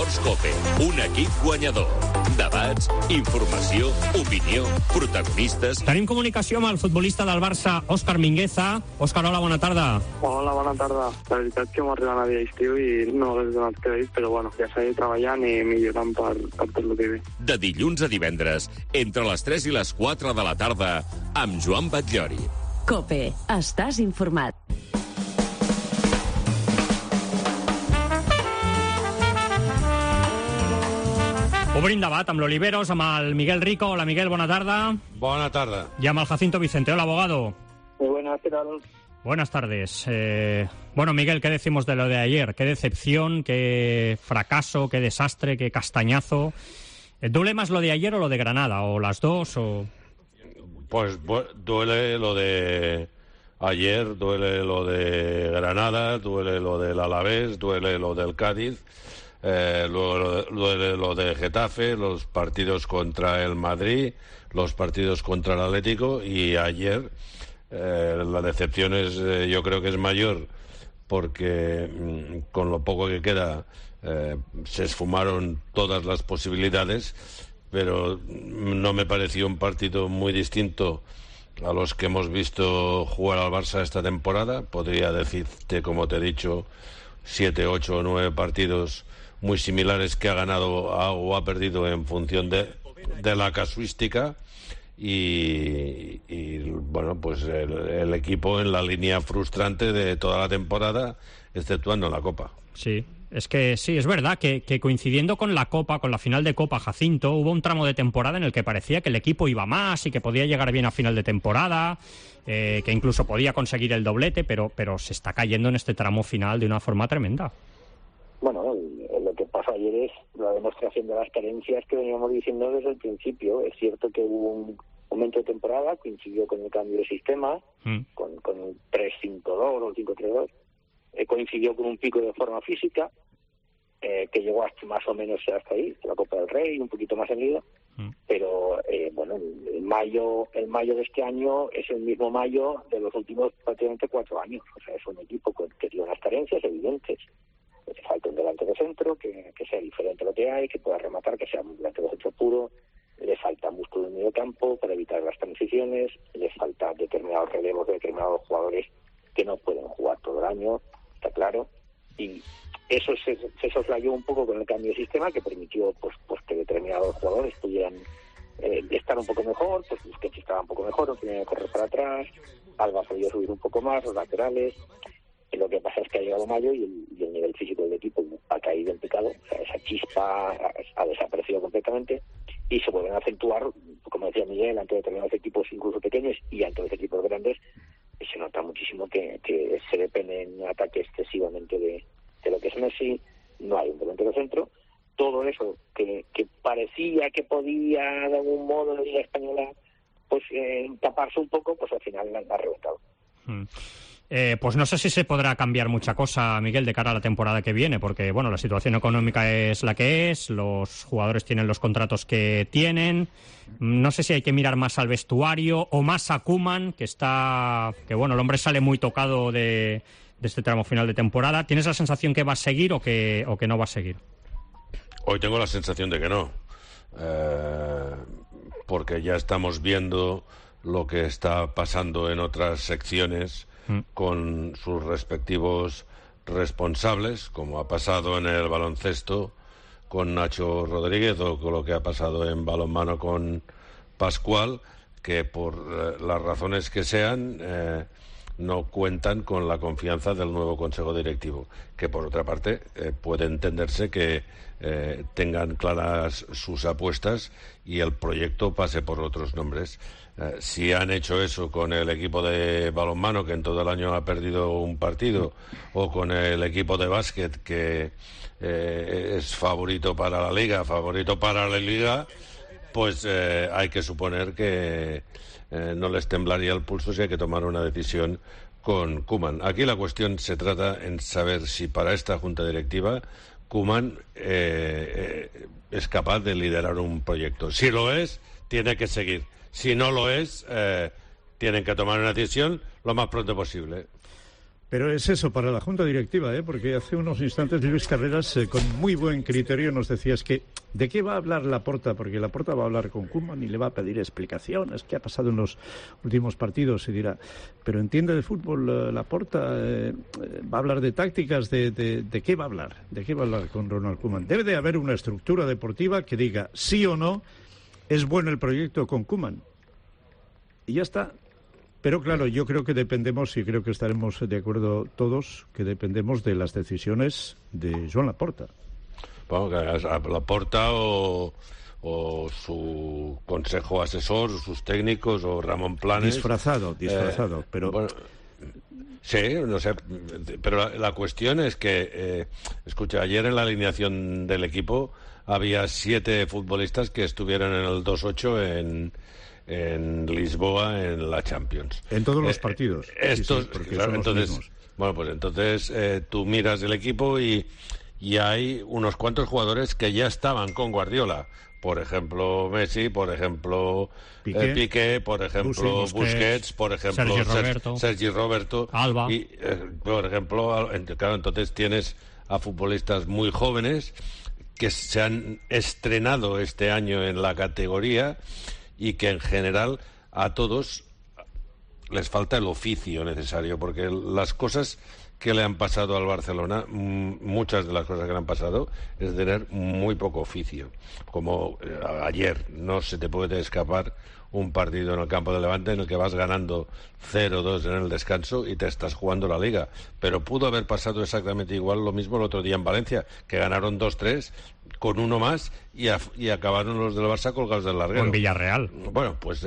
Esports COPE, un equip guanyador. Debats, informació, opinió, protagonistes... Tenim comunicació amb el futbolista del Barça, Òscar Mingueza. Òscar, hola, bona tarda. Hola, bona tarda. La veritat que m'ha arribat a dia d'estiu i no hagués donat crèdit, però bueno, ja seguir treballant i millorant per tot el que ve. De dilluns a divendres, entre les 3 i les 4 de la tarda, amb Joan Batllori. COPE, estàs informat. Obrim debat amb l'Oliveros, amb el Miguel Rico. Hola, Miguel, bona tarda. Bona tarda. Y amb el Jacinto Vicente. Hola, abogado. Muy buenas, ¿qué tal? Buenas tardes. Bueno, Miguel, ¿qué decimos de lo de ayer? ¿Qué decepción, qué fracaso, qué desastre, qué castañazo? ¿Duele más lo de ayer o lo de Granada? ¿O las dos? O... Pues duele lo de ayer, duele lo de Granada, duele lo del Alavés, duele lo del Cádiz, duele lo de Getafe, los partidos contra el Madrid, los partidos contra el Atlético, y ayer la decepción es, yo creo que es mayor porque con lo poco que queda se esfumaron todas las posibilidades, pero no me pareció un partido muy distinto a los que hemos visto jugar al Barça esta temporada. Podría decirte, como te he dicho, 7, 8 o 9 partidos muy similares que ha ganado o ha perdido en función de la casuística. Y bueno, pues el equipo en la línea frustrante de toda la temporada, exceptuando la Copa. Sí, es que sí, es verdad que coincidiendo con la Copa, con la final de Copa, Jacinto, hubo un tramo de temporada en el que parecía que el equipo iba más y que podía llegar bien a final de temporada, que incluso podía conseguir el doblete, pero se está cayendo en este tramo final de una forma tremenda. Bueno, lo que pasó ayer es la demostración de las carencias que veníamos diciendo desde el principio. Es cierto que hubo un momento de temporada, coincidió con el cambio de sistema, con un 3-5-2 o 5-3-2, coincidió con un pico de forma física, que llegó hasta más o menos hasta ahí, la Copa del Rey, un poquito más seguido, pero bueno, el mayo de este año es el mismo mayo de los últimos prácticamente 4 años. O sea, es un equipo que tiene unas carencias evidentes. Le falta un delantero centro, que sea diferente a lo que hay, que pueda rematar, que sea un delantero centro puro. Le falta músculo en medio campo para evitar las transiciones. Le falta determinados relevos de determinados jugadores que no pueden jugar todo el año, está claro. Y eso se soslayó un poco con el cambio de sistema, que permitió pues que determinados jugadores pudieran estar un poco mejor. Pues Busquets estaba un poco mejor, no tenía que correr para atrás. Alba podía subir un poco más, los laterales. Lo que pasa es que ha llegado mayo y el nivel físico del equipo ha caído en picado. O sea, esa chispa ha desaparecido completamente y se vuelven a acentuar, como decía Miguel, ante determinados equipos incluso pequeños y ante los equipos grandes. Se nota muchísimo que se depende en ataque excesivamente de lo que es Messi. No hay un delantero centro. Todo eso que parecía que podía de algún modo en la Liga Española pues taparse un poco, pues al final la ha reventado. Pues no sé si se podrá cambiar mucha cosa, Miguel, de cara a la temporada que viene, porque bueno, la situación económica es la que es, los jugadores tienen los contratos que tienen. No sé si hay que mirar más al vestuario o más a Koeman, que bueno, el hombre sale muy tocado de este tramo final de temporada. ¿Tienes la sensación que va a seguir o que no va a seguir? Hoy tengo la sensación de que no, porque ya estamos viendo lo que está pasando en otras secciones con sus respectivos responsables, como ha pasado en el baloncesto con Nacho Rodríguez o con lo que ha pasado en balonmano con Pascual, que por las razones que sean no cuentan con la confianza del nuevo Consejo Directivo, que por otra parte puede entenderse que tengan claras sus apuestas y el proyecto pase por otros nombres. Si han hecho eso con el equipo de balonmano, que en todo el año ha perdido un partido, o con el equipo de básquet, que es favorito para la Liga, pues hay que suponer que no les temblaría el pulso si hay que tomar una decisión con Koeman. Aquí la cuestión se trata en saber si para esta junta directiva Koeman es capaz de liderar un proyecto. Si lo es, tiene que seguir. Si no lo es, tienen que tomar una decisión lo más pronto posible. Pero es eso, para la Junta Directiva, porque hace unos instantes Luis Carreras, con muy buen criterio, nos decías que ¿de qué va a hablar Laporta? Porque Laporta va a hablar con Koeman y le va a pedir explicaciones, qué ha pasado en los últimos partidos, y dirá, pero entiende de fútbol Laporta, va a hablar de tácticas, ¿de qué va a hablar? ¿De qué va a hablar con Ronald Koeman? Debe de haber una estructura deportiva que diga sí o no, es bueno el proyecto con Koeman. Y ya está. Pero claro, yo creo que dependemos, y creo que estaremos de acuerdo todos, que dependemos de las decisiones de Joan Laporta. Bueno, Laporta o su consejo asesor, o sus técnicos, o Ramón Planes. Disfrazado, pero... Bueno, sí, no sé, pero la cuestión es que, escucha, ayer en la alineación del equipo había 7 futbolistas que estuvieron en el 2-8 en Lisboa en la Champions. En todos los partidos. Estos, sí, claro, entonces tú miras el equipo y hay unos cuantos jugadores que ya estaban con Guardiola. Por ejemplo, Messi, por ejemplo, Piqué, por ejemplo, Busquets, por ejemplo, Sergi Roberto, Alba. Y, por ejemplo, claro, entonces tienes a futbolistas muy jóvenes que se han estrenado este año en la categoría y que en general a todos les falta el oficio necesario, porque las cosas que le han pasado al Barcelona, muchas de las cosas que le han pasado, es tener muy poco oficio. Como ayer, no se te puede escapar un partido en el campo de Levante en el que vas ganando 0-2 en el descanso y te estás jugando la Liga. Pero pudo haber pasado exactamente igual lo mismo el otro día en Valencia, que ganaron 2-3 con uno más y acabaron los del Barça colgados del larguero. En Villarreal. Bueno, pues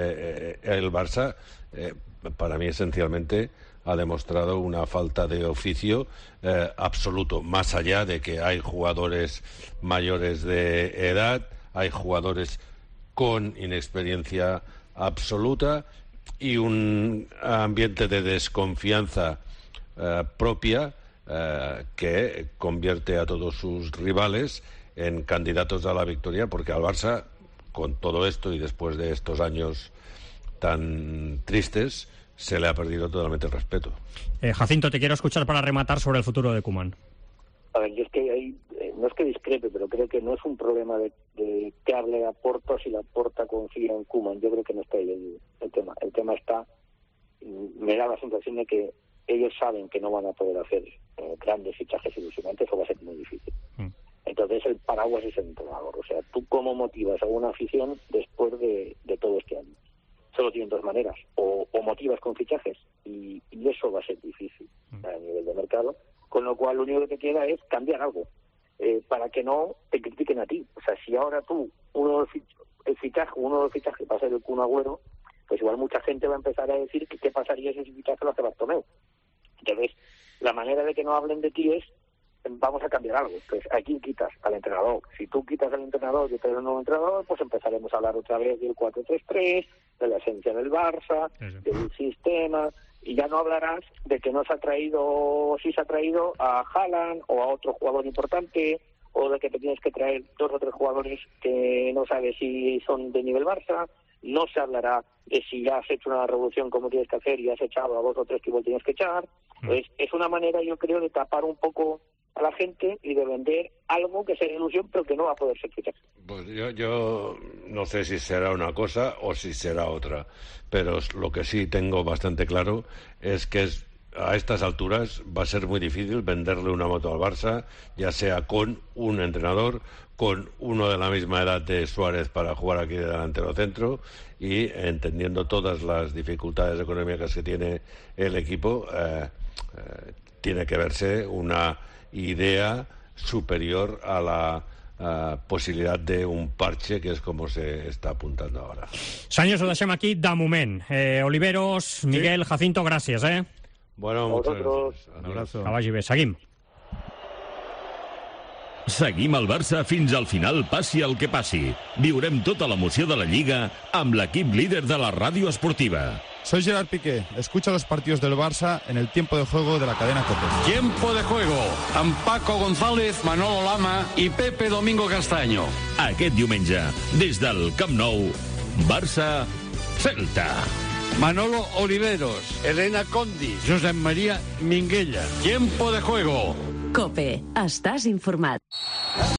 el Barça, para mí esencialmente, ha demostrado una falta de oficio absoluto, más allá de que hay jugadores mayores de edad, hay jugadores con inexperiencia absoluta y un ambiente de desconfianza propia que convierte a todos sus rivales en candidatos a la victoria, porque al Barça, con todo esto y después de estos años tan tristes, se le ha perdido totalmente el respeto. Jacinto, te quiero escuchar para rematar sobre el futuro de Koeman. A ver, yo es que ahí, no es que discrepe, pero creo que no es un problema de que hable Laporta o si Laporta confía en Koeman. Yo creo que no está ahí el tema. El tema está, me da la sensación de que ellos saben que no van a poder hacer grandes fichajes ilusionantes, o va a ser muy difícil. Entonces el paraguas es el entrenador. O sea, ¿tú cómo motivas a una afición después de todo este año? Solo tienen dos maneras, o motivas con fichajes, y eso va a ser difícil a nivel de mercado, con lo cual lo único que te queda es cambiar algo, para que no te critiquen a ti. O sea, si ahora tú, uno de los fichajes va a ser el Kun Agüero, pues igual mucha gente va a empezar a decir que qué pasaría si ese fichaje lo hace Bartomeu. Entonces, la manera de que no hablen de ti es, vamos a cambiar algo. Entonces, ¿a quién quitas? Al entrenador. Si tú quitas al entrenador y traes un nuevo entrenador, pues empezaremos a hablar otra vez del 4-3-3, de la esencia del Barça, del sistema, y ya no hablarás de que no se ha traído, si se ha traído a Haaland o a otro jugador importante, o de que te tienes que traer 2 o 3 jugadores que no sabes si son de nivel Barça. No se hablará de si ya has hecho una revolución como tienes que hacer y has echado a 2 o 3 que igual tienes que echar. Pues es una manera, yo creo, de tapar un poco a la gente y de vender algo que sea ilusión, pero que no va a poder ser fichado. Pues yo no sé si será una cosa o si será otra, pero lo que sí tengo bastante claro es que a estas alturas va a ser muy difícil venderle una moto al Barça, ya sea con un entrenador, con uno de la misma edad de Suárez para jugar aquí de delantero centro, y entendiendo todas las dificultades económicas que tiene el equipo, tiene que verse una idea superior a la posibilitat d'un parche, que és com se està apuntant ara. Senyors, ho deixem aquí de moment. Oliveros, Miguel, Jacinto, gràcies, Bueno, muchas gracias. Un abrazo. Que vagi bé. Seguim. Seguim el Barça fins al final, passi el que passi. Viurem tota l'emoció de la Lliga amb l'equip líder de la ràdio esportiva. Soy Gerard Piqué. Escucha los partidos del Barça en el tiempo de juego de la cadena COPE. Tiempo de juego amb Paco González, Manolo Lama i Pepe Domingo Castaño. Aquest diumenge, des del Camp Nou, Barça-Celta. Manolo Oliveros, Elena Condi, Josep María Minguella. Tiempo de juego. COPE. Estàs informat.